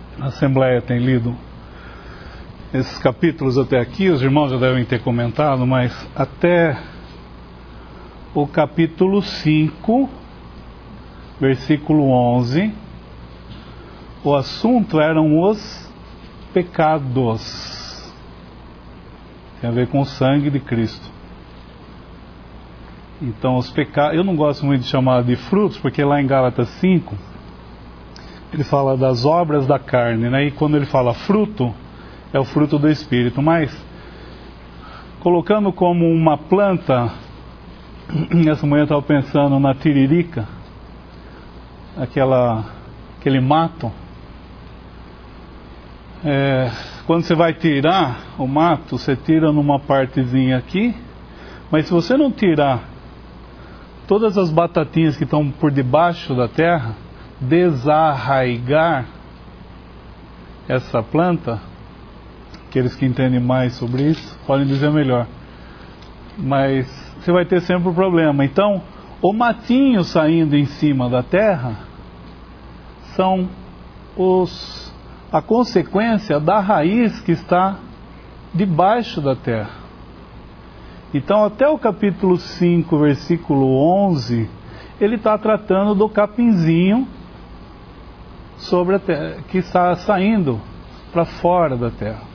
a Assembleia tem lido esses capítulos até aqui, os irmãos já devem ter comentado, mas até o capítulo 5, versículo 11, o assunto eram os pecados. Tem a ver com o sangue de Cristo. Então os pecados, eu não gosto muito de chamar de frutos, porque lá em Gálatas 5, ele fala das obras da carne, né? E quando ele fala fruto, é o fruto do Espírito. Mas, colocando como uma planta, essa manhã eu estava pensando na tiririca, aquele mato. Quando você vai tirar o mato, você tira numa partezinha aqui, mas se você não tirar todas as batatinhas que estão por debaixo da terra, desarraigar essa planta, aqueles que entendem mais sobre isso podem dizer melhor, mas você vai ter sempre um problema. Então, o matinho saindo em cima da terra são a consequência da raiz que está debaixo da terra. Então, até o capítulo 5, versículo 11, ele está tratando do capinzinho sobre a terra, que está saindo para fora da terra.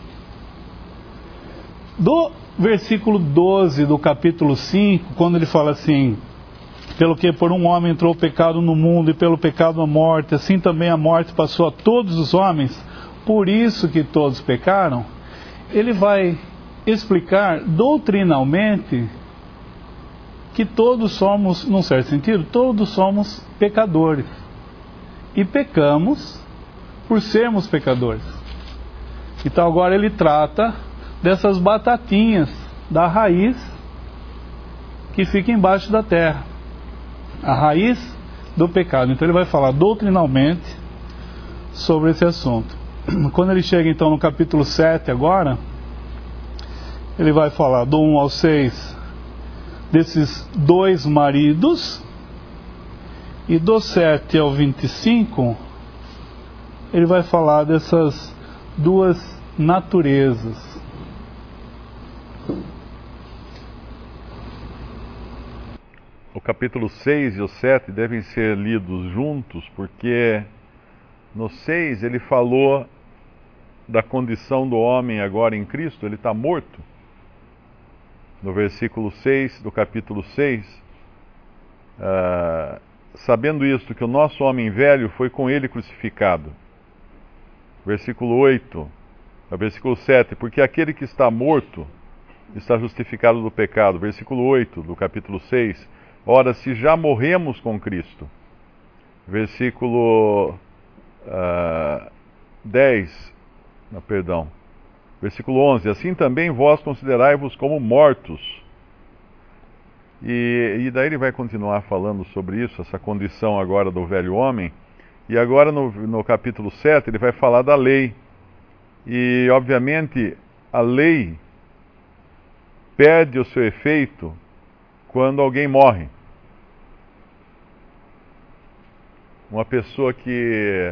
Do versículo 12 do capítulo 5, quando ele fala assim: pelo que por um homem entrou o pecado no mundo, e pelo pecado a morte, assim também a morte passou a todos os homens, por isso que todos pecaram, ele vai explicar doutrinalmente que todos somos, num certo sentido, todos somos pecadores. E pecamos por sermos pecadores. Então agora ele trata dessas batatinhas da raiz que fica embaixo da terra, a raiz do pecado. Então ele vai falar doutrinalmente sobre esse assunto. Quando ele chega então no capítulo 7 agora, ele vai falar do 1 ao 6 desses dois maridos, e do 7 ao 25 ele vai falar dessas duas naturezas. O capítulo 6 e o 7 devem ser lidos juntos, porque no 6 ele falou da condição do homem agora em Cristo, ele está morto. No versículo 6 do capítulo 6, sabendo isto, que o nosso homem velho foi com ele crucificado. Versículo 8, versículo 7, porque aquele que está morto está justificado do pecado. Versículo 8 do capítulo 6, ora, se já morremos com Cristo. Versículo 11, assim também vós considerai-vos como mortos. E daí ele vai continuar falando sobre isso, essa condição agora do velho homem. E agora no capítulo 7 ele vai falar da lei. E obviamente a lei perde o seu efeito quando alguém morre. Uma pessoa que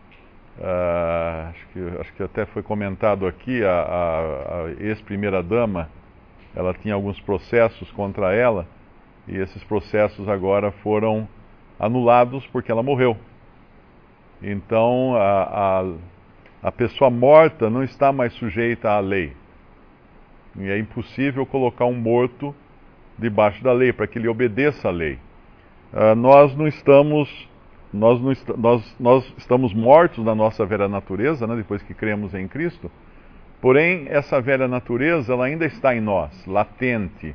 acho que até foi comentado aqui, a ex-primeira-dama, ela tinha alguns processos contra ela, e esses processos agora foram anulados porque ela morreu. Então a pessoa morta não está mais sujeita à lei. E é impossível colocar um morto debaixo da lei, para que ele obedeça à lei. Nós estamos mortos na nossa velha natureza, né, depois que cremos em Cristo. Porém, essa velha natureza ela ainda está em nós, latente.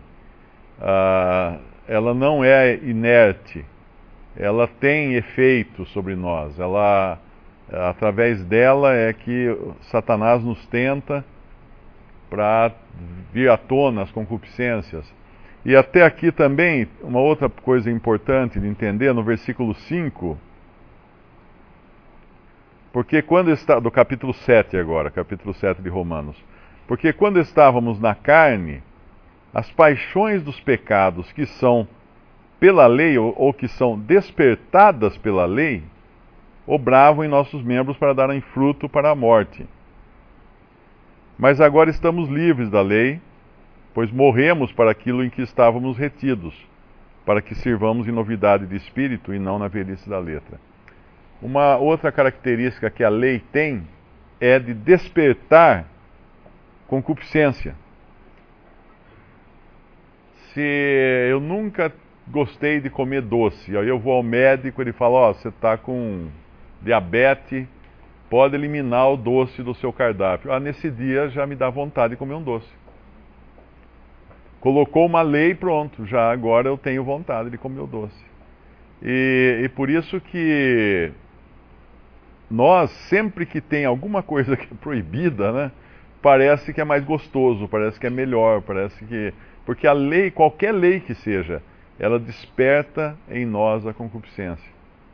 Ela não é inerte. Ela tem efeito sobre nós. Através dela é que Satanás nos tenta para vir à tona as concupiscências. E até aqui também, uma outra coisa importante de entender, no versículo 5, porque quando está, do capítulo 7 agora, capítulo 7 de Romanos, porque quando estávamos na carne, as paixões dos pecados que são pela lei, ou que são despertadas pela lei, obravam em nossos membros para darem fruto para a morte. Mas agora estamos livres da lei, pois morremos para aquilo em que estávamos retidos, para que sirvamos em novidade de espírito e não na velhice da letra. Uma outra característica que a lei tem é de despertar concupiscência. Se eu nunca gostei de comer doce, aí eu vou ao médico, ele fala, ó, você está com diabetes, pode eliminar o doce do seu cardápio. Ah, nesse dia já me dá vontade de comer um doce. Colocou uma lei, pronto, já agora eu tenho vontade de comer o doce. E por isso que nós, sempre que tem alguma coisa que é proibida, né, parece que é mais gostoso, parece que é melhor, parece que... Porque a lei, qualquer lei que seja, ela desperta em nós a concupiscência.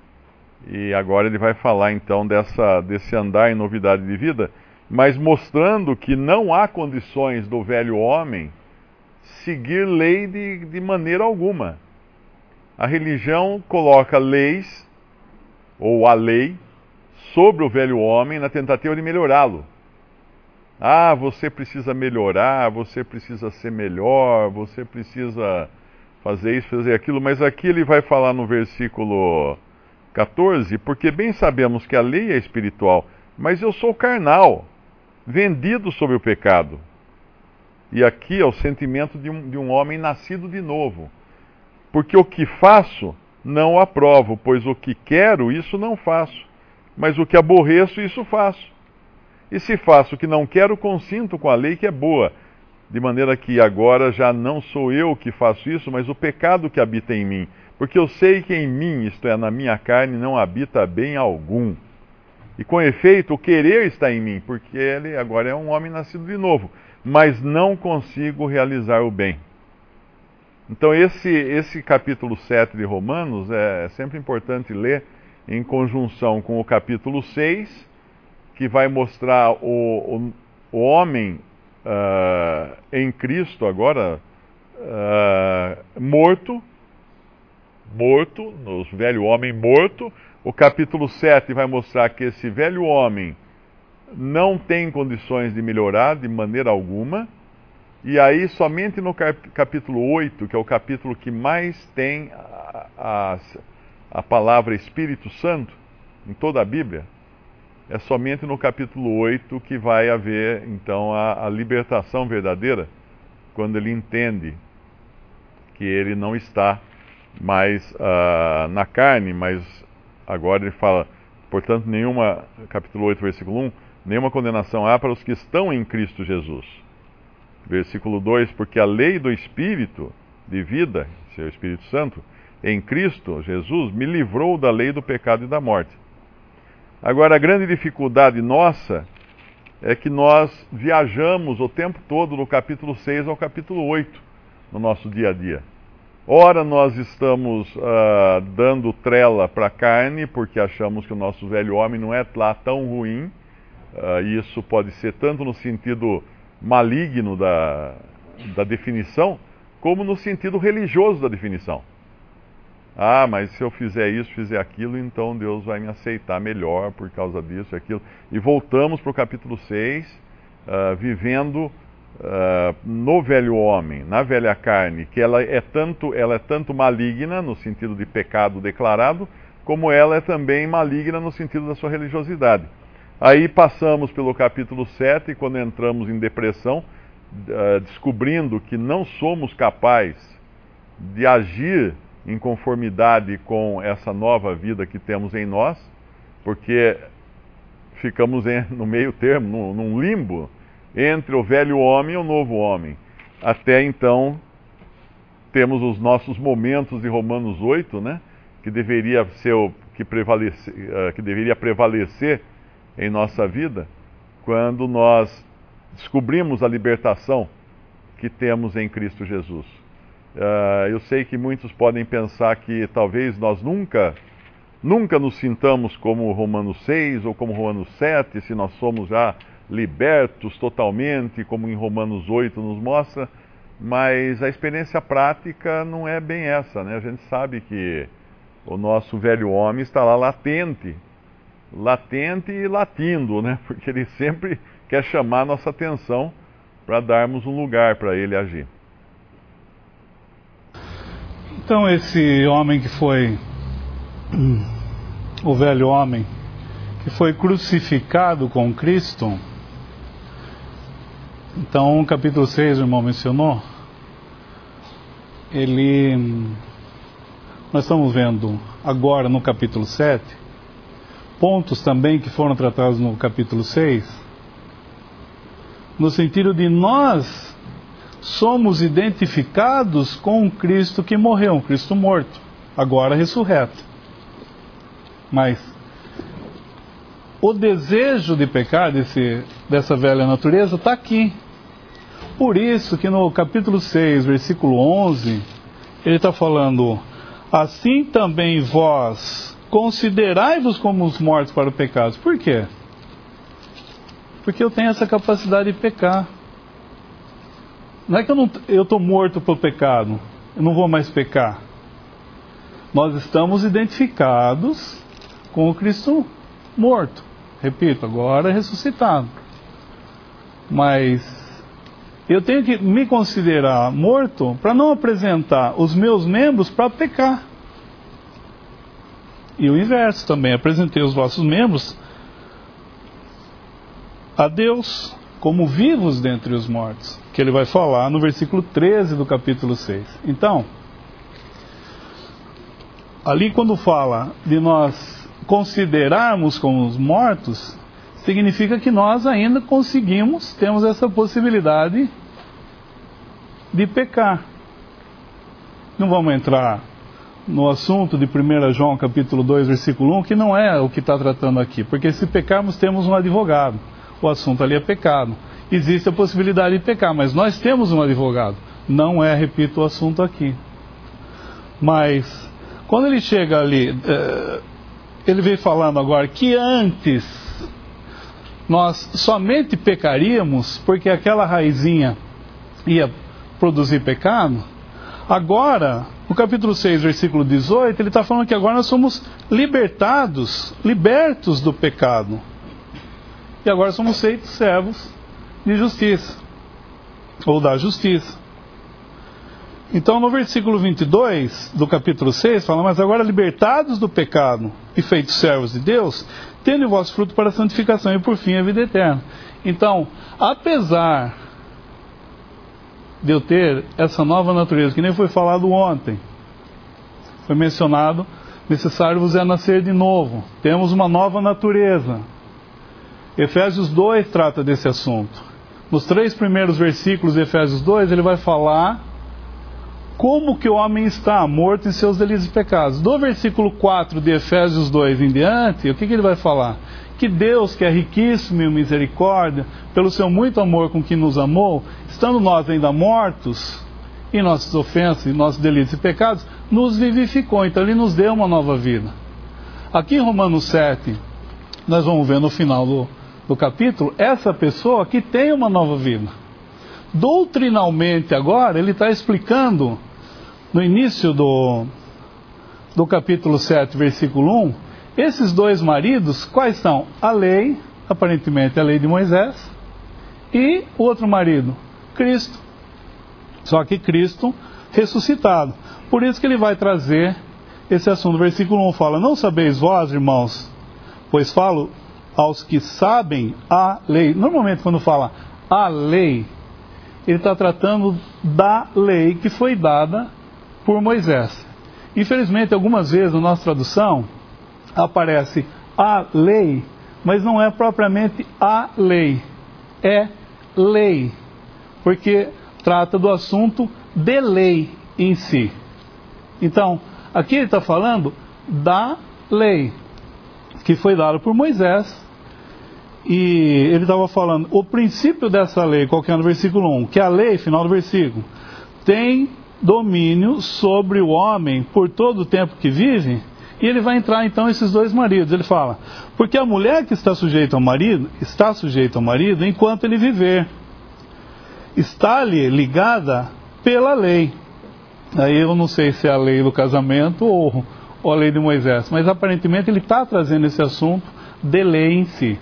E agora ele vai falar então desse andar em novidade de vida, mas mostrando que não há condições do velho homem seguir lei de maneira alguma. A religião coloca leis, ou a lei, sobre o velho homem na tentativa de melhorá-lo. Ah, você precisa melhorar, você precisa ser melhor, você precisa fazer isso, fazer aquilo, mas aqui ele vai falar no versículo 14, porque bem sabemos que a lei é espiritual, mas eu sou carnal, vendido sob o pecado. E aqui é o sentimento de um homem nascido de novo. Porque o que faço, não aprovo, pois o que quero, isso não faço. Mas o que aborreço, isso faço. E se faço o que não quero, consinto com a lei que é boa. De maneira que agora já não sou eu que faço isso, mas o pecado que habita em mim. Porque eu sei que em mim, isto é, na minha carne, não habita bem algum. E com efeito, o querer está em mim, porque ele agora é um homem nascido de novo. Mas não consigo realizar o bem. Então esse capítulo 7 de Romanos é sempre importante ler em conjunção com o capítulo 6, que vai mostrar o homem em Cristo agora morto, o velho homem morto. O capítulo 7 vai mostrar que esse velho homem não tem condições de melhorar de maneira alguma. E aí, somente no capítulo 8, que é o capítulo que mais tem a palavra Espírito Santo em toda a Bíblia, é somente no capítulo 8 que vai haver, então, a libertação verdadeira, quando ele entende que ele não está mais na carne, mas agora ele fala, portanto, capítulo 8, versículo 1, nenhuma condenação há para os que estão em Cristo Jesus. Versículo 2, porque a lei do Espírito de vida, seu Espírito Santo, em Cristo Jesus, me livrou da lei do pecado e da morte. Agora, a grande dificuldade nossa é que nós viajamos o tempo todo do capítulo 6 ao capítulo 8 no nosso dia a dia. Ora, nós estamos dando trela para a carne, porque achamos que o nosso velho homem não é lá tão ruim. Isso pode ser tanto no sentido maligno da definição, como no sentido religioso da definição. Ah, mas se eu fizer isso, fizer aquilo, então Deus vai me aceitar melhor por causa disso e aquilo. E voltamos para o capítulo 6, vivendo no velho homem, na velha carne, que ela é tanto maligna, no sentido de pecado declarado, como ela é também maligna no sentido da sua religiosidade. Aí passamos pelo capítulo 7, quando entramos em depressão, descobrindo que não somos capazes de agir em conformidade com essa nova vida que temos em nós, porque ficamos no meio termo, num limbo, entre o velho homem e o novo homem. Até então, temos os nossos momentos de Romanos 8, né, que deveria prevalecer em nossa vida, quando nós descobrimos a libertação que temos em Cristo Jesus. Eu sei que muitos podem pensar que talvez nós nunca nos sintamos como Romanos 6 ou como Romanos 7, se nós somos já libertos totalmente, como em Romanos 8 nos mostra, mas a experiência prática não é bem essa, né? A gente sabe que o nosso velho homem está lá latente, latente e latindo, né? Porque ele sempre quer chamar a nossa atenção para darmos um lugar para ele agir. Então esse homem que foi, o velho homem, que foi crucificado com Cristo, então o capítulo 6 o irmão mencionou, nós estamos vendo agora no capítulo 7, pontos também que foram tratados no capítulo 6, no sentido de nós somos identificados com um Cristo que morreu, um Cristo morto, agora ressurreto. Mas o desejo de pecar dessa velha natureza está aqui. Por isso que no capítulo 6, versículo 11, ele está falando: assim também vós considerai-vos como os mortos para o pecado. Por quê? Porque eu tenho essa capacidade de pecar. Não é que eu estou morto pelo pecado, eu não vou mais pecar. Nós estamos identificados com o Cristo morto. Repito, agora ressuscitado. Mas eu tenho que me considerar morto para não apresentar os meus membros para pecar. E o inverso também, apresentei os vossos membros a Deus como vivos dentre os mortos, que ele vai falar no versículo 13 do capítulo 6. Então, ali quando fala de nós considerarmos como os mortos, significa que nós ainda temos essa possibilidade de pecar. Não vamos entrar no assunto de 1 João capítulo 2, versículo 1, que não é o que está tratando aqui, porque se pecarmos temos um advogado. O assunto ali é pecado. Existe a possibilidade de pecar, mas nós temos um advogado. Não é, repito, o assunto aqui. Mas, quando ele chega ali, ele vem falando agora que antes nós somente pecaríamos porque aquela raizinha ia produzir pecado. Agora, no capítulo 6, versículo 18, ele está falando que agora nós somos libertos do pecado. E agora somos feitos servos de justiça, ou da justiça. Então no versículo 22 do capítulo 6 fala: mas agora libertados do pecado e feitos servos de Deus, tendo o vosso fruto para a santificação e por fim a vida eterna. Então, apesar de eu ter essa nova natureza, que nem foi falado ontem, foi mencionado, necessário vos é nascer de novo, temos uma nova natureza. Efésios 2 trata desse assunto. Nos 3 primeiros versículos de Efésios 2, ele vai falar como que o homem está morto em seus delitos e pecados. Do versículo 4 de Efésios 2 em diante, o que ele vai falar? Que Deus, que é riquíssimo em misericórdia, pelo seu muito amor com que nos amou, estando nós ainda mortos em nossas ofensas, em nossos delitos e pecados, nos vivificou. Então ele nos deu uma nova vida. Aqui em Romanos 7, nós vamos ver no final do capítulo, essa pessoa que tem uma nova vida. Doutrinalmente agora, ele está explicando, no início do capítulo 7, versículo 1, esses dois maridos, quais são? A lei, aparentemente a lei de Moisés, e o outro marido, Cristo. Só que Cristo ressuscitado. Por isso que ele vai trazer esse assunto. Versículo 1 fala: não sabeis vós, irmãos, pois falo aos que sabem a lei. Normalmente quando fala a lei, ele está tratando da lei que foi dada por Moisés. Infelizmente, algumas vezes na nossa tradução aparece a lei, mas não é propriamente a lei, é lei, porque trata do assunto de lei em si. Então, aqui ele está falando da lei que foi dada por Moisés. E ele estava falando, o princípio dessa lei, qual que é no versículo 1? Que a lei, final do versículo, tem domínio sobre o homem por todo o tempo que vive. E ele vai entrar então esses dois maridos. Ele fala, porque a mulher que está sujeita ao marido, enquanto ele viver. Está-lhe ligada pela lei. Aí eu não sei se é a lei do casamento ou a lei de Moisés, mas aparentemente ele está trazendo esse assunto de lei em si.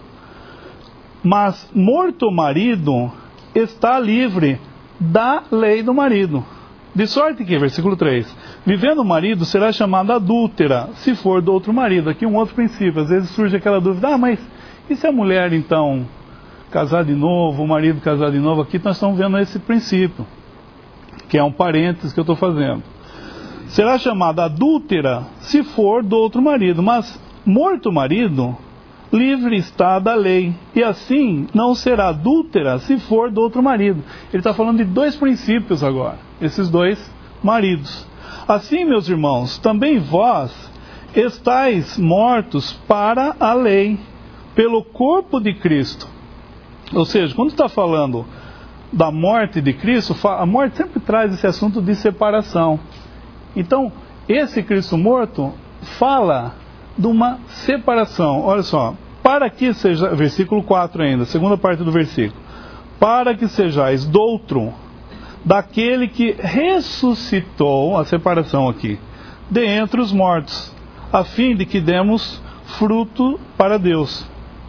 Mas morto o marido, está livre da lei do marido. De sorte que, versículo 3, vivendo o marido será chamada adúltera, se for do outro marido. Aqui um outro princípio, às vezes surge aquela dúvida, mas e se a mulher então casar de novo, o marido casar de novo? Aqui nós estamos vendo esse princípio, que é um parênteses que eu estou fazendo. Será chamada adúltera se for do outro marido, mas morto o marido, livre está da lei, e assim não será adúltera se for do outro marido. Ele está falando de dois princípios agora, esses dois maridos. Assim, meus irmãos, também vós estáis mortos para a lei, pelo corpo de Cristo. Ou seja, quando está falando da morte de Cristo, a morte sempre traz esse assunto de separação. Então, esse Cristo morto fala de uma separação. Olha só, para que seja, versículo 4 ainda, segunda parte do versículo, para que sejais doutro daquele que ressuscitou, a separação aqui, de entre os mortos, a fim de que demos fruto para Deus.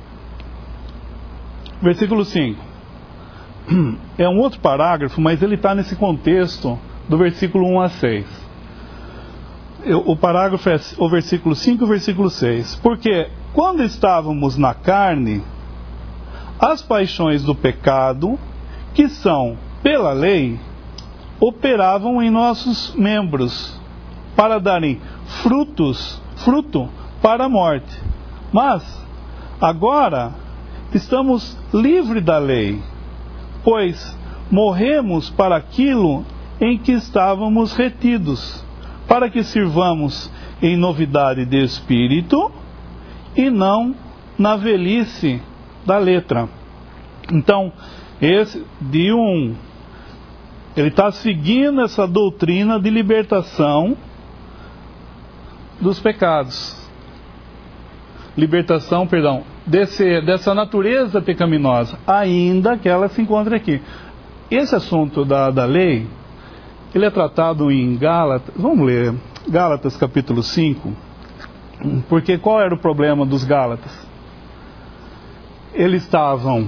Versículo 5. É um outro parágrafo, mas ele está nesse contexto do versículo 1 a 6. O parágrafo é o versículo 5 e o versículo 6. Porque quando estávamos na carne, as paixões do pecado, que são pela lei, operavam em nossos membros, para darem fruto para a morte. Mas agora estamos livres da lei, pois morremos para aquilo em que estávamos retidos, para que sirvamos em novidade de espírito e não na velhice da letra. Então, ele está seguindo essa doutrina de libertação dos pecados. Dessa natureza pecaminosa, ainda que ela se encontre aqui. Esse assunto da lei, ele é tratado em Gálatas. Vamos ler Gálatas capítulo 5, porque qual era o problema dos Gálatas? Eles estavam,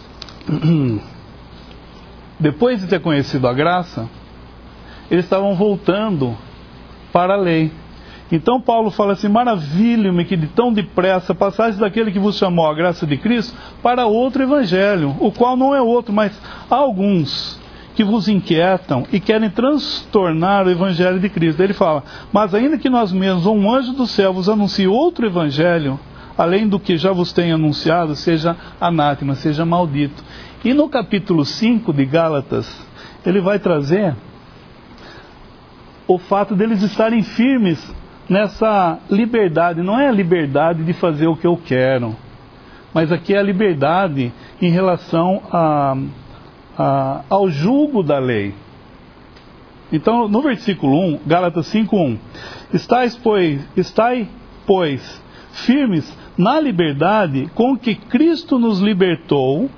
depois de ter conhecido a graça, eles estavam voltando para a lei. Então Paulo fala assim: maravilho-me que de tão depressa passais daquele que vos chamou a graça de Cristo para outro evangelho, o qual não é outro, mas há alguns que vos inquietam e querem transtornar o evangelho de Cristo. Ele fala: mas ainda que nós mesmos, ou um anjo do céu, vos anuncie outro evangelho, além do que já vos tenho anunciado, seja anátema, seja maldito. E no capítulo 5 de Gálatas, ele vai trazer o fato deles estarem firmes nessa liberdade. Não é a liberdade de fazer o que eu quero, mas aqui é a liberdade em relação ao jugo da lei. Então, no versículo 1, Gálatas 5:1, estai, pois, firmes na liberdade com que Cristo nos libertou,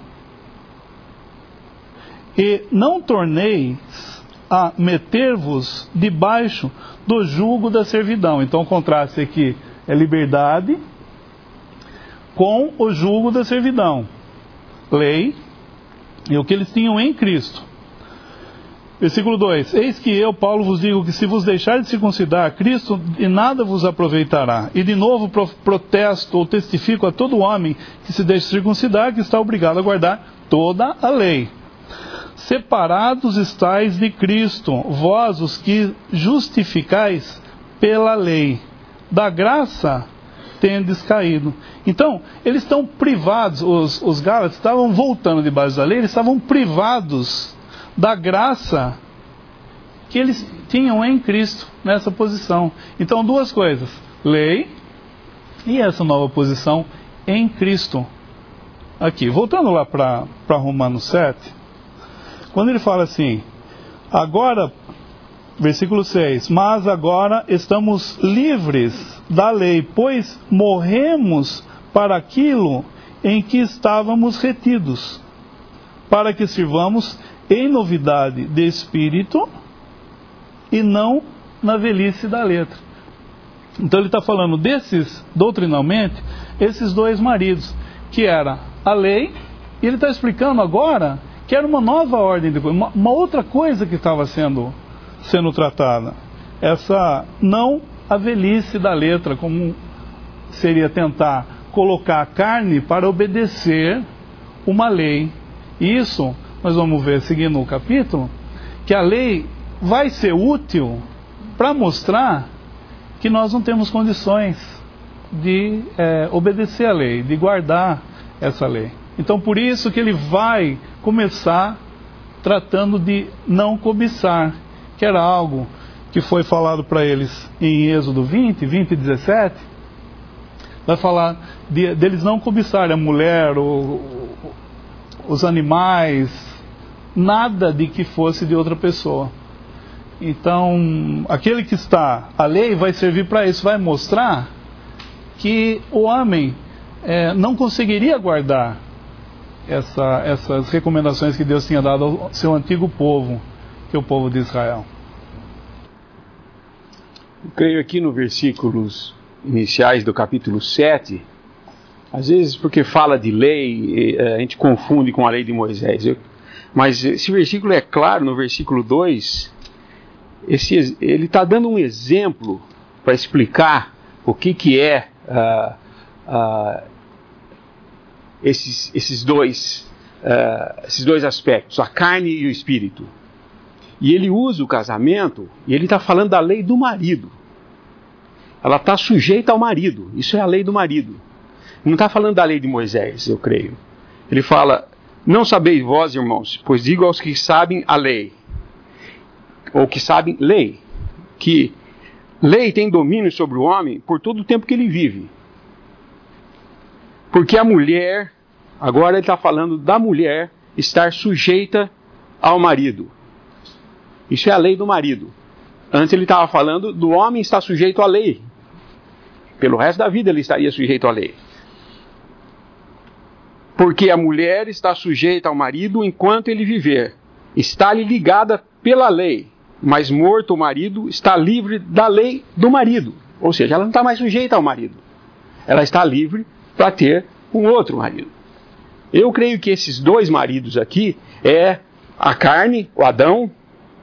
e não torneis a meter-vos debaixo do jugo da servidão. Então o contraste aqui é liberdade com o jugo da servidão. Lei e o que eles tinham em Cristo. Versículo 2: eis que eu, Paulo, vos digo que se vos deixar de circuncidar, Cristo de nada vos aproveitará. E de novo protesto ou testifico a todo homem que se deixe circuncidar, que está obrigado a guardar toda a lei. Separados estáis de Cristo, vós os que justificais pela lei, da graça tendes caído. Então, eles estão privados, os Gálatas estavam voltando debaixo da lei, eles estavam privados da graça que eles tinham em Cristo, nessa posição. Então, duas coisas: lei e essa nova posição em Cristo. Aqui, voltando lá para Romanos 7, quando ele fala assim, agora, versículo 6, mas agora estamos livres da lei, pois morremos para aquilo em que estávamos retidos, para que sirvamos em novidade de espírito e não na velhice da letra. Então ele está falando desses, doutrinalmente, esses dois maridos, que era a lei, e ele está explicando agora que era uma nova ordem de coisas, uma outra coisa que estava sendo tratada. Essa não a velhice da letra, como seria tentar colocar a carne para obedecer uma lei. Isso, nós vamos ver seguindo o capítulo, que a lei vai ser útil para mostrar que nós não temos condições de obedecer a lei, de guardar essa lei. Então por isso que ele vai começar tratando de não cobiçar, que era algo que foi falado para eles em Êxodo 20 e 17, vai falar deles não cobiçarem a mulher, os animais, nada de que fosse de outra pessoa. Então, aquele que está, a lei vai servir para isso, vai mostrar que o homem não conseguiria guardar essas recomendações que Deus tinha dado ao seu antigo povo, que é o povo de Israel. Eu creio aqui nos versículos iniciais do capítulo 7, às vezes porque fala de lei, a gente confunde com a lei de Moisés. Mas esse versículo é claro, no versículo 2, ele está dando um exemplo para explicar o que é esses dois aspectos, a carne e o espírito. E ele usa o casamento, e ele está falando da lei do marido. Ela está sujeita ao marido, isso é a lei do marido. Não está falando da lei de Moisés, eu creio. Ele fala, não sabeis vós, irmãos, pois digo aos que sabem a lei, ou que sabem lei, que lei tem domínio sobre o homem por todo o tempo que ele vive. Porque a mulher, agora ele está falando da mulher estar sujeita ao marido. Isso é a lei do marido. Antes ele estava falando do homem estar sujeito à lei. Pelo resto da vida ele estaria sujeito à lei. Porque a mulher está sujeita ao marido enquanto ele viver. Está-lhe ligada pela lei. Mas morto o marido, está livre da lei do marido. Ou seja, ela não está mais sujeita ao marido. Ela está livre para ter um outro marido. Eu creio que esses dois maridos aqui é a carne, o Adão,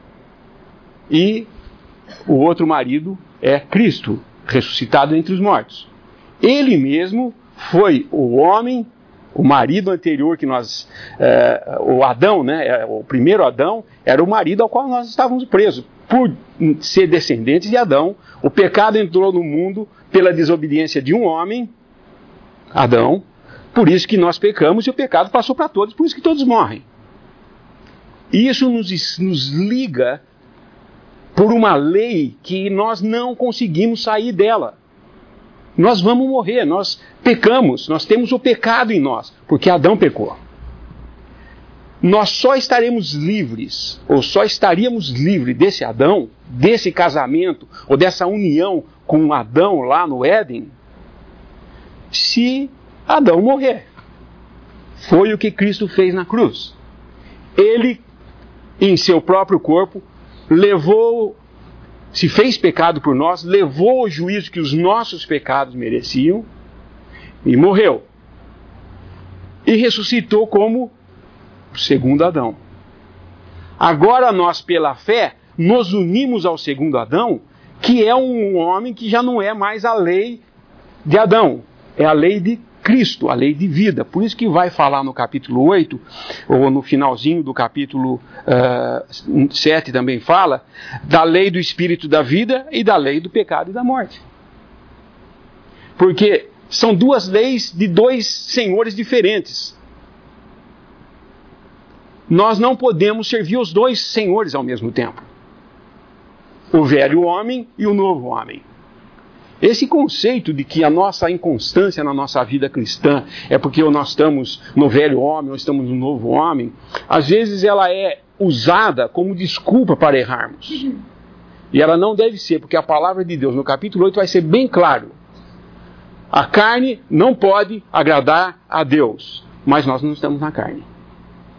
e o outro marido é Cristo, ressuscitado entre os mortos. Ele mesmo foi o homem, o marido anterior que nós... o Adão, né? O primeiro Adão era o marido ao qual nós estávamos presos. Por ser descendentes de Adão, o pecado entrou no mundo pela desobediência de um homem, Adão. Por isso que nós pecamos e o pecado passou para todos, por isso que todos morrem. E isso nos liga por uma lei que nós não conseguimos sair dela. Nós vamos morrer, nós pecamos, nós temos o pecado em nós, porque Adão pecou. Nós só estaremos livres, ou só estaríamos livres desse Adão, desse casamento, ou dessa união com Adão lá no Éden, se Adão morrer. Foi o que Cristo fez na cruz. Ele, em seu próprio corpo, se fez pecado por nós, levou o juízo que os nossos pecados mereciam e morreu. E ressuscitou como o segundo Adão. Agora nós, pela fé, nos unimos ao segundo Adão, que é um homem que já não é mais a lei de Adão, é a lei de Cristo, a lei de vida. Por isso que vai falar no capítulo 8, ou no finalzinho do capítulo 7 também fala, da lei do Espírito da vida e da lei do pecado e da morte. Porque são duas leis de dois senhores diferentes. Nós não podemos servir os dois senhores ao mesmo tempo. O velho homem e o novo homem. Esse conceito de que a nossa inconstância na nossa vida cristã é porque nós estamos no velho homem ou estamos no novo homem, às vezes ela é usada como desculpa para errarmos. E ela não deve ser, porque a palavra de Deus no capítulo 8 vai ser bem claro. A carne não pode agradar a Deus, mas nós não estamos na carne.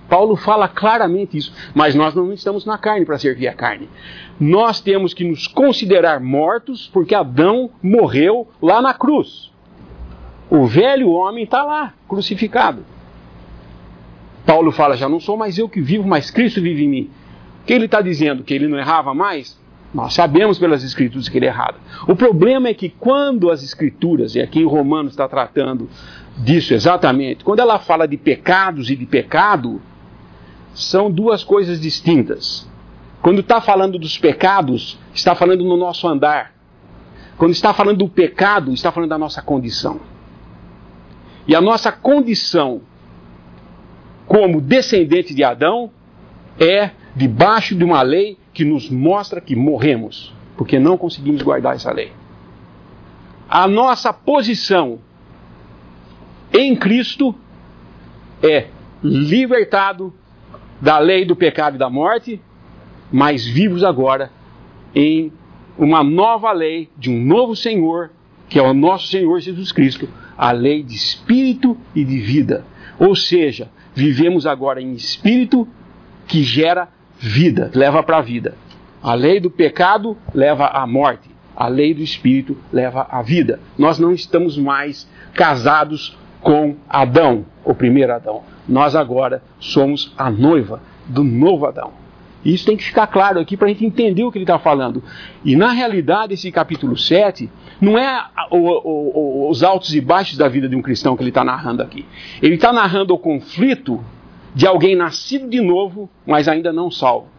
Paulo fala claramente isso. Mas nós não estamos na carne para servir a carne. Nós temos que nos considerar mortos porque Adão morreu lá na cruz. O velho homem está lá, crucificado. Paulo fala, já não sou mais eu que vivo, mas Cristo vive em mim. O que ele está dizendo? Que ele não errava mais? Nós sabemos pelas Escrituras que ele errava. O problema é que quando as Escrituras, e aqui em Romanos está tratando disso exatamente, quando ela fala de pecados e de pecado, são duas coisas distintas. Quando está falando dos pecados, está falando no nosso andar. Quando está falando do pecado, está falando da nossa condição. E a nossa condição como descendente de Adão é debaixo de uma lei que nos mostra que morremos, porque não conseguimos guardar essa lei. A nossa posição em Cristo é libertado da lei do pecado e da morte, mas vivos agora em uma nova lei de um novo Senhor, que é o nosso Senhor Jesus Cristo, a lei de espírito e de vida. Ou seja, vivemos agora em espírito que gera vida, leva para a vida. A lei do pecado leva à morte. A lei do espírito leva à vida. Nós não estamos mais casados com Adão, o primeiro Adão. Nós agora somos a noiva do novo Adão. Isso tem que ficar claro aqui para a gente entender o que ele está falando. E na realidade esse capítulo 7 não é os altos e baixos da vida de um cristão que ele está narrando aqui. Ele está narrando o conflito de alguém nascido de novo, mas ainda não salvo.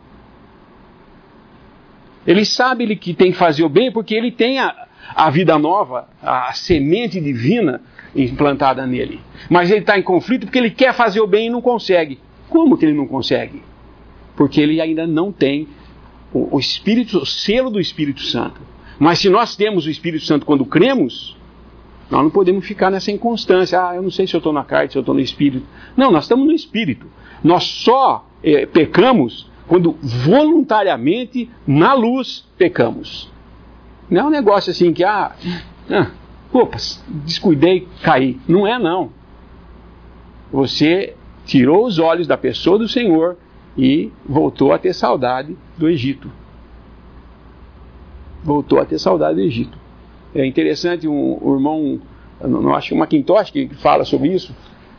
Ele sabe que tem que fazer o bem porque ele tem a vida nova, a semente divina implantada nele. Mas ele está em conflito porque ele quer fazer o bem e não consegue. Como que ele não consegue? Porque ele ainda não tem o Espírito, o selo do Espírito Santo. Mas se nós temos o Espírito Santo quando cremos, nós não podemos ficar nessa inconstância. Eu não sei se eu estou na carne, se eu estou no Espírito. Não, nós estamos no Espírito. Nós só pecamos quando voluntariamente, na luz, pecamos. Não é um negócio assim que, opas, descuidei, caí. Não é, não. Você tirou os olhos da pessoa do Senhor e voltou a ter saudade do Egito. Voltou a ter saudade do Egito. É interessante, um irmão, não acho que o Macintosh que fala sobre isso.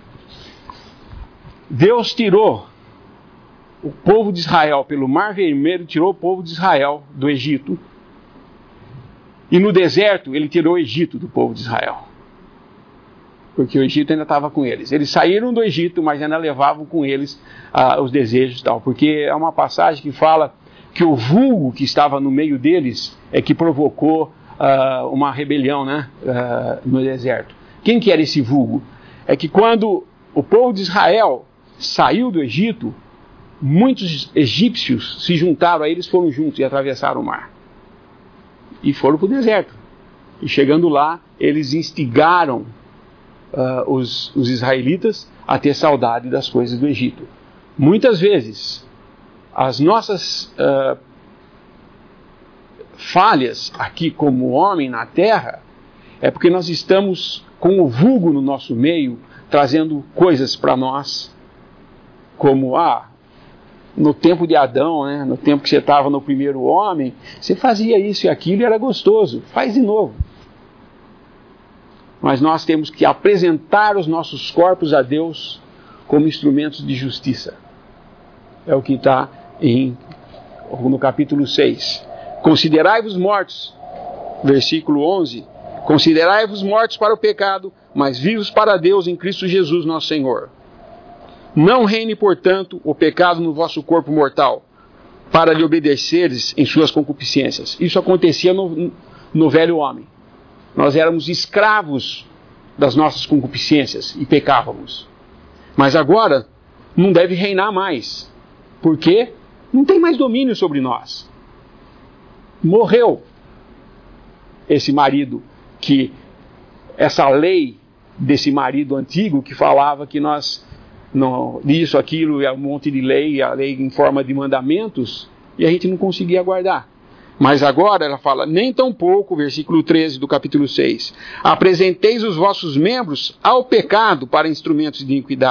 Deus tirou o povo de Israel pelo Mar Vermelho, tirou o povo de Israel do Egito. E no deserto ele tirou o Egito do povo de Israel. Porque o Egito ainda estava com eles. Eles saíram do Egito, mas ainda levavam com eles os desejos e tal. Porque há uma passagem que fala que o vulgo que estava no meio deles é que provocou uma rebelião, né, no deserto. Quem que era esse vulgo? É que quando o povo de Israel saiu do Egito, muitos egípcios se juntaram a eles, foram juntos e atravessaram o mar. E foram para o deserto. E chegando lá, eles instigaram os israelitas a ter saudade das coisas do Egito. Muitas vezes, as nossas falhas aqui como homem na terra é porque nós estamos com o vulgo no nosso meio, trazendo coisas para nós, como, no tempo de Adão, né, no tempo que você estava no primeiro homem, você fazia isso e aquilo e era gostoso, faz de novo. Mas nós temos que apresentar os nossos corpos a Deus como instrumentos de justiça. É o que está no capítulo 6. Considerai-vos mortos, versículo 11. Considerai-vos mortos para o pecado, mas vivos para Deus em Cristo Jesus nosso Senhor. Não reine, portanto, o pecado no vosso corpo mortal, para lhe obedeceres em suas concupiscências. Isso acontecia no velho homem. Nós éramos escravos das nossas concupiscências e pecávamos. Mas agora não deve reinar mais, porque não tem mais domínio sobre nós. Morreu esse marido, essa lei desse marido antigo que falava que nós, isso, aquilo, é um monte de lei, a lei em forma de mandamentos, e a gente não conseguia guardar. Mas agora ela fala, nem tão pouco, versículo 13 do capítulo 6, apresenteis os vossos membros ao pecado para instrumentos de iniquidade,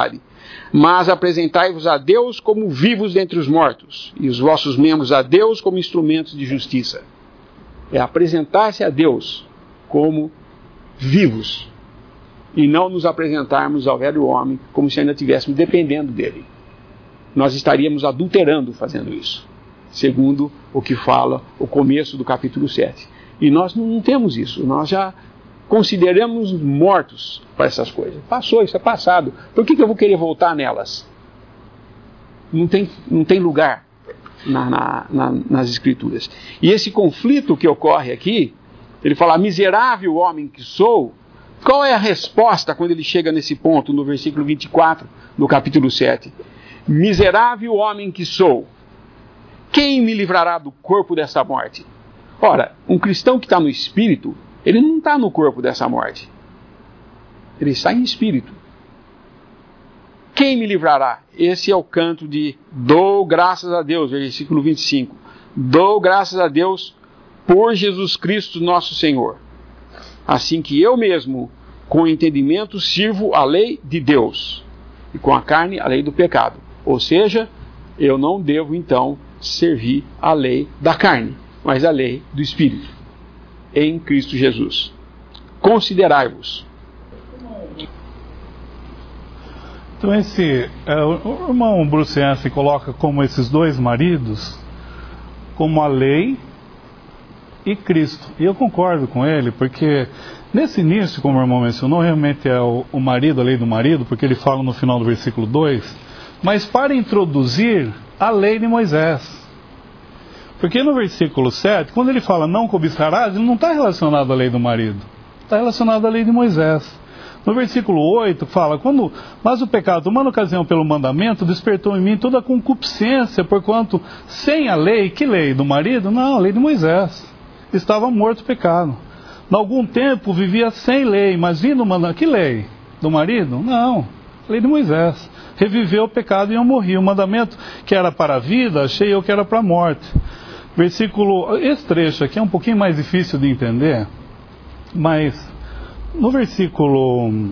Mas apresentai-vos a Deus como vivos dentre os mortos, e os vossos membros a Deus como instrumentos de justiça. É apresentar-se a Deus como vivos, e não nos apresentarmos ao velho homem como se ainda estivéssemos dependendo dele. Nós estaríamos adulterando fazendo isso, segundo o que fala o começo do capítulo 7. E nós não temos isso, nós já consideramos mortos para essas coisas. Passou, isso é passado. Por que eu vou querer voltar nelas? Não tem lugar nas Escrituras. E esse conflito que ocorre aqui, ele fala, miserável homem que sou. Qual é a resposta quando ele chega nesse ponto, no versículo 24, do capítulo 7? Miserável homem que sou, quem me livrará do corpo dessa morte? Ora, um cristão que está no Espírito, ele não está no corpo dessa morte. Ele está em Espírito. Quem me livrará? Esse é o canto de dou graças a Deus, versículo 25. Dou graças a Deus por Jesus Cristo nosso Senhor. Assim que eu mesmo, com entendimento, sirvo a lei de Deus, e com a carne, a lei do pecado. Ou seja, eu não devo então servir a lei da carne, mas a lei do Espírito, em Cristo Jesus. Considerai-vos. Então o irmão Bruce Anthony coloca como esses dois maridos, como a lei e Cristo. E eu concordo com ele, porque nesse início, como o irmão mencionou, realmente é o marido, a lei do marido, porque ele fala no final do versículo 2, mas para introduzir a lei de Moisés. Porque no versículo 7, quando ele fala não cobiçarás, ele não está relacionado à lei do marido, está relacionado à lei de Moisés. No versículo 8 fala, mas o pecado, tomando ocasião pelo mandamento, despertou em mim toda a concupiscência, porquanto sem a lei, que lei? Do marido? Não, a lei de Moisés. Estava morto o pecado. Em algum tempo vivia sem lei, mas vindo o mandamento, que lei? Do marido? Não, a lei de Moisés. Reviveu o pecado e eu morri. O mandamento que era para a vida, achei eu que era para a morte. Esse trecho aqui é um pouquinho mais difícil de entender, mas no versículo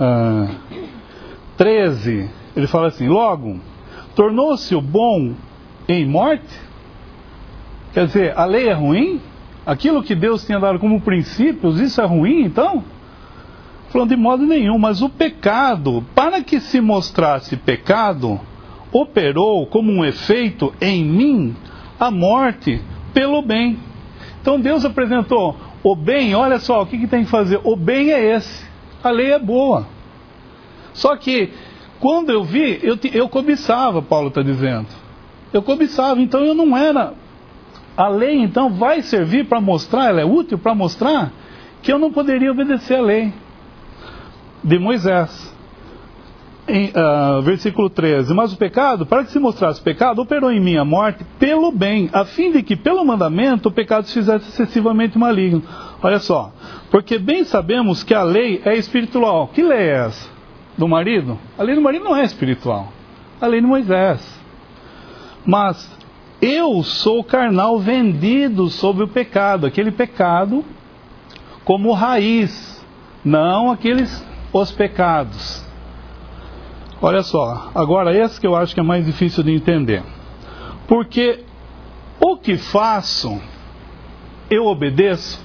13, ele fala assim, logo, tornou-se o bom em morte? Quer dizer, a lei é ruim? Aquilo que Deus tinha dado como princípios, isso é ruim então? Falando de modo nenhum, mas o pecado, para que se mostrasse pecado, operou como um efeito em mim a morte pelo bem. Então Deus apresentou o bem, olha só, o que tem que fazer? O bem é esse, a lei é boa. Só que, quando eu vi, eu cobiçava, Paulo está dizendo. Eu cobiçava, então eu não era. A lei, então, vai servir para mostrar, ela é útil para mostrar que eu não poderia obedecer a lei de Moisés. Versículo 13, mas o pecado, para que se mostrasse pecado, operou em mim a morte pelo bem, a fim de que pelo mandamento o pecado se fizesse excessivamente maligno. Olha só, porque bem sabemos que a lei é espiritual. Que lei é essa? Do marido? A lei do marido não é espiritual, a lei de Moisés. Mas eu sou carnal, vendido sob o pecado, aquele pecado como raiz, não os pecados. Olha só, agora esse que eu acho que é mais difícil de entender. Porque o que faço, eu obedeço,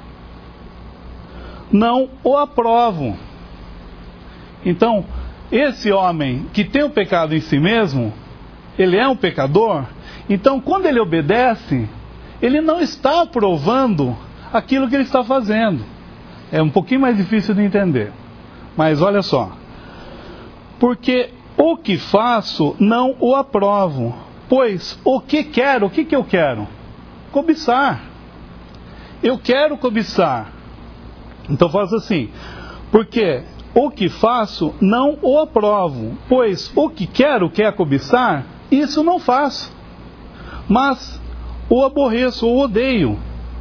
não o aprovo. Então, esse homem que tem o pecado em si mesmo, ele é um pecador, então quando ele obedece, ele não está aprovando aquilo que ele está fazendo. É um pouquinho mais difícil de entender. Mas olha só. Porque o que faço não o aprovo, pois o que quero, o que eu quero? Cobiçar. Eu quero cobiçar. Então faço assim, porque o que faço não o aprovo, pois o que quero, que é cobiçar, isso não faço, mas o aborreço, o odeio.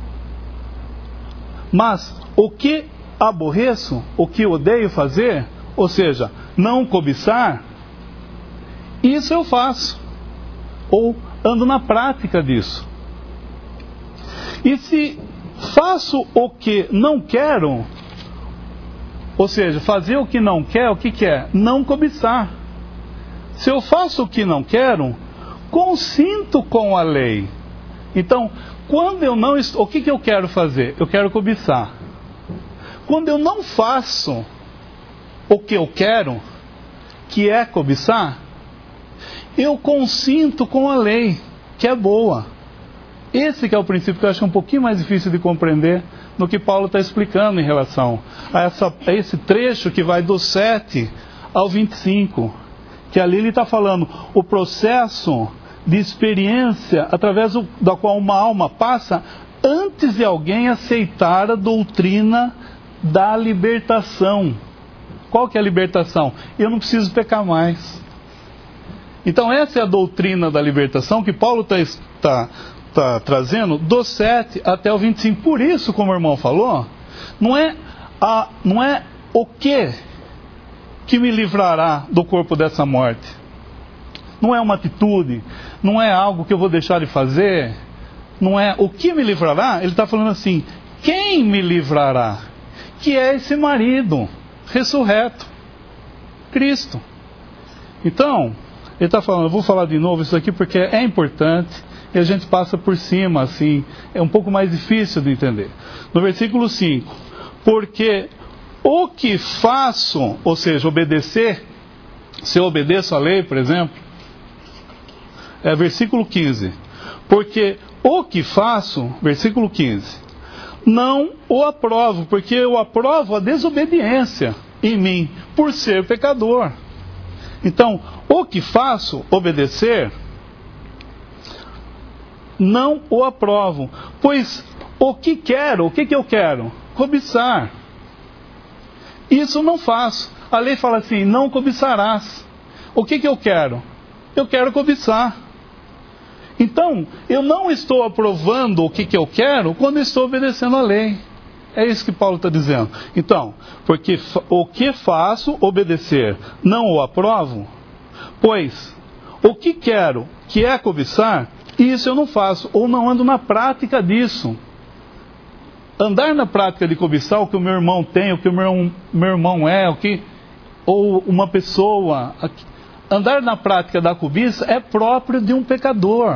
Mas o que aborreço, o que odeio fazer, ou seja, não cobiçar, isso eu faço, ou ando na prática disso. E se faço o que não quero, ou seja, fazer o que não quer, o que é? Não cobiçar. Se eu faço o que não quero, consinto com a lei. Então, quando eu não estou... O que eu quero fazer? Eu quero cobiçar. Quando eu não faço o que eu quero, que é cobiçar, eu consinto com a lei, que é boa. Esse que é o princípio que eu acho um pouquinho mais difícil de compreender no que Paulo está explicando em relação a esse trecho que vai do 7 ao 25, que ali ele está falando o processo de experiência através da qual uma alma passa antes de alguém aceitar a doutrina da libertação. Qual que é a libertação? Eu não preciso pecar mais. Então essa é a doutrina da libertação que Paulo está trazendo do 7 até o 25. Por isso, como o irmão falou, não é o que me livrará do corpo dessa morte. Não é uma atitude, não é algo que eu vou deixar de fazer, não é o que me livrará. Ele está falando assim, quem me livrará? Que é esse marido ressurreto, Cristo. Então, ele está falando, eu vou falar de novo isso aqui porque é importante e a gente passa por cima, assim, é um pouco mais difícil de entender. No versículo 5, porque o que faço, ou seja, obedecer, se eu obedeço a lei, por exemplo, é versículo 15, porque o que faço, versículo 15, não o aprovo, porque eu aprovo a desobediência em mim, por ser pecador. Então, o que faço, obedecer, não o aprovo, pois o que quero, o que eu quero? Cobiçar. Isso não faço. A lei fala assim, não cobiçarás. O que eu quero? Eu quero cobiçar. Então, eu não estou aprovando o que eu quero quando estou obedecendo a lei. É isso que Paulo está dizendo. Então, porque o que faço, obedecer, não o aprovo, pois o que quero, que é cobiçar, isso eu não faço, ou não ando na prática disso. Andar na prática de cobiçar o que o meu irmão tem, o que o meu irmão é, ou uma pessoa... Andar na prática da cobiça é próprio de um pecador.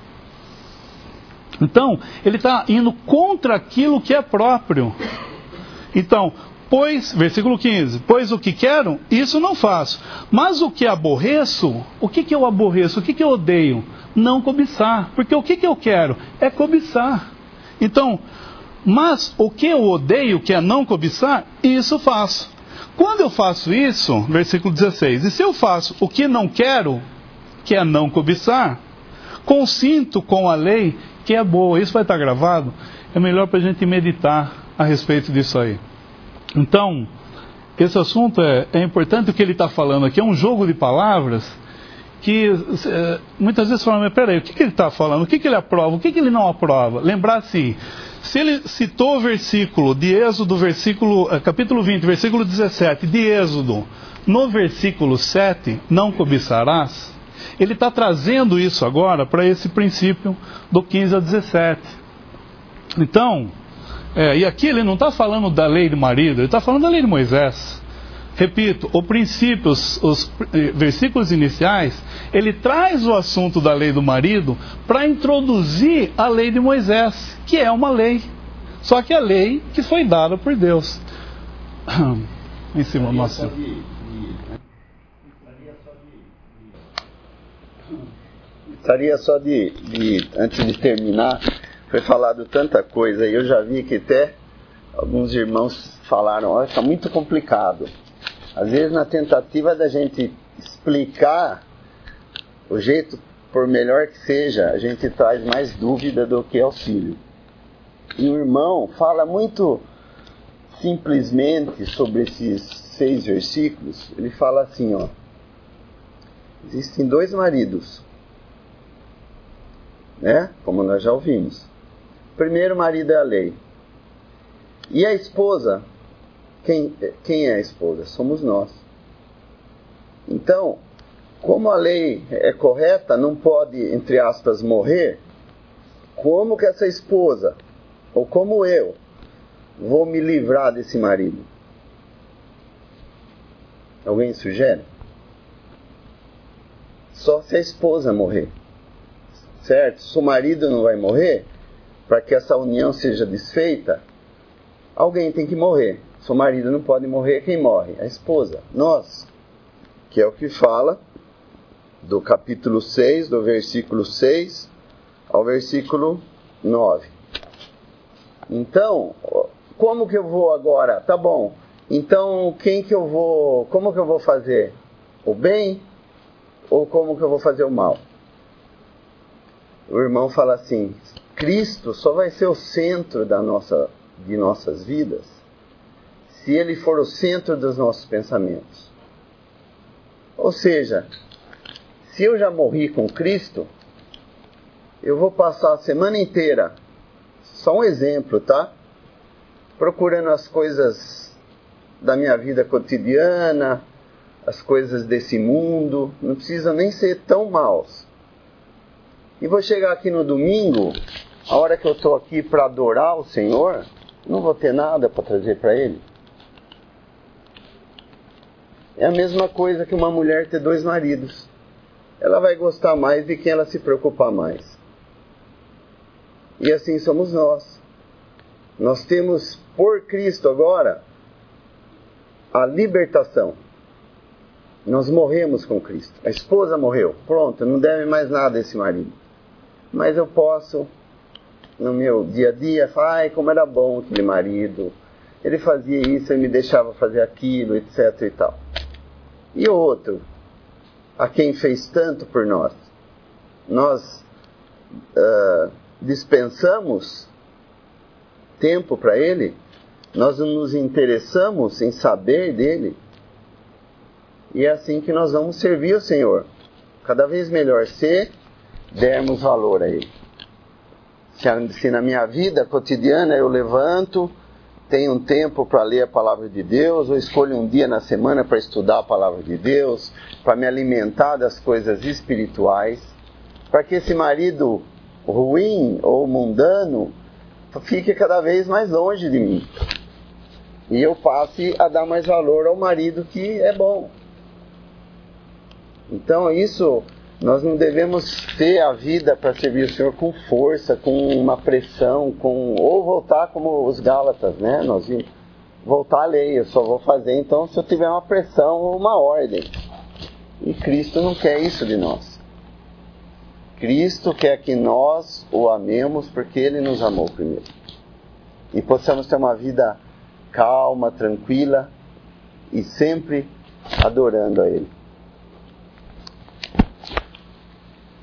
Então, ele está indo contra aquilo que é próprio. Então, pois, versículo 15, pois o que quero, isso não faço. Mas o que aborreço, o que eu aborreço, o que eu odeio? Não cobiçar. Porque o que eu quero é cobiçar. Então, mas o que eu odeio, que é não cobiçar, isso faço. Quando eu faço isso, versículo 16, e se eu faço o que não quero, que é não cobiçar, consinto com a lei que é boa. Isso vai estar gravado, é melhor para a gente meditar a respeito disso aí. Então, esse assunto é importante. O que ele está falando aqui é um jogo de palavras que muitas vezes falam, mas peraí, o que ele está falando? O que ele aprova? O que ele não aprova? Lembrar assim, se ele citou o versículo de Êxodo, capítulo 20, versículo 17 de Êxodo, no versículo 7, não cobiçarás, ele está trazendo isso agora para esse princípio do 15 a 17. Então, e aqui ele não está falando da lei do marido, ele está falando da lei de Moisés. Repito, o princípio, os versículos iniciais, ele traz o assunto da lei do marido para introduzir a lei de Moisés, que é uma lei, só que a lei que foi dada por Deus. Em cima do nosso... Gostaria só de, antes de terminar, foi falado tanta coisa, e eu já vi que até alguns irmãos falaram, olha, está muito complicado. Às vezes, na tentativa da gente explicar o jeito, por melhor que seja, a gente traz mais dúvida do que auxílio. E o irmão fala muito simplesmente sobre esses 6 versículos. Ele fala assim, ó, existem 2 maridos, né? Como nós já ouvimos. O primeiro marido é a lei. E a esposa... Quem é a esposa? Somos nós. Então, como a lei é correta, não pode, entre aspas, morrer, como que essa esposa, ou como eu, vou me livrar desse marido? Alguém sugere? só se a esposa morrer. Certo? Se o marido não vai morrer, para que essa união seja desfeita, alguém tem que morrer. Se o marido não pode morrer, quem morre? A esposa. Nós. Que é o que fala do capítulo 6, do versículo 6 ao versículo 9. Então, como que eu vou agora? Tá bom. Então, como que eu vou fazer? O bem ou como que eu vou fazer o mal? O irmão fala assim: Cristo só vai ser o centro de nossas vidas se Ele for o centro dos nossos pensamentos. Ou seja, se eu já morri com Cristo, eu vou passar a semana inteira, só um exemplo, tá? Procurando as coisas da minha vida cotidiana, as coisas desse mundo, não precisa nem ser tão maus. E vou chegar aqui no domingo, a hora que eu estou aqui para adorar o Senhor, não vou ter nada para trazer para Ele. É a mesma coisa que uma mulher ter 2 maridos. Ela vai gostar mais de quem ela se preocupar mais. E assim somos nós. Nós temos por Cristo agora a libertação. Nós morremos com Cristo. A esposa morreu. Pronto, não deve mais nada a esse marido. Mas eu posso, no meu dia a dia, falar: ai, como era bom aquele marido. Ele fazia isso, ele me deixava fazer aquilo, etc. e tal. E o outro, a quem fez tanto por nós, nós dispensamos tempo para ele, nós nos interessamos em saber dele, e é assim que nós vamos servir o Senhor, cada vez melhor, se dermos valor a ele. Se na minha vida cotidiana eu levanto, tenho um tempo para ler a palavra de Deus, ou escolho um dia na semana para estudar a palavra de Deus, para me alimentar das coisas espirituais, para que esse marido ruim ou mundano fique cada vez mais longe de mim. E eu passe a dar mais valor ao marido que é bom. Então isso, nós não devemos ter a vida para servir o Senhor com força, com uma pressão, ou voltar como os Gálatas, né? Nós vimos, voltar à lei, eu só vou fazer então se eu tiver uma pressão ou uma ordem. E Cristo não quer isso de nós. Cristo quer que nós o amemos porque Ele nos amou primeiro. E possamos ter uma vida calma, tranquila e sempre adorando a Ele.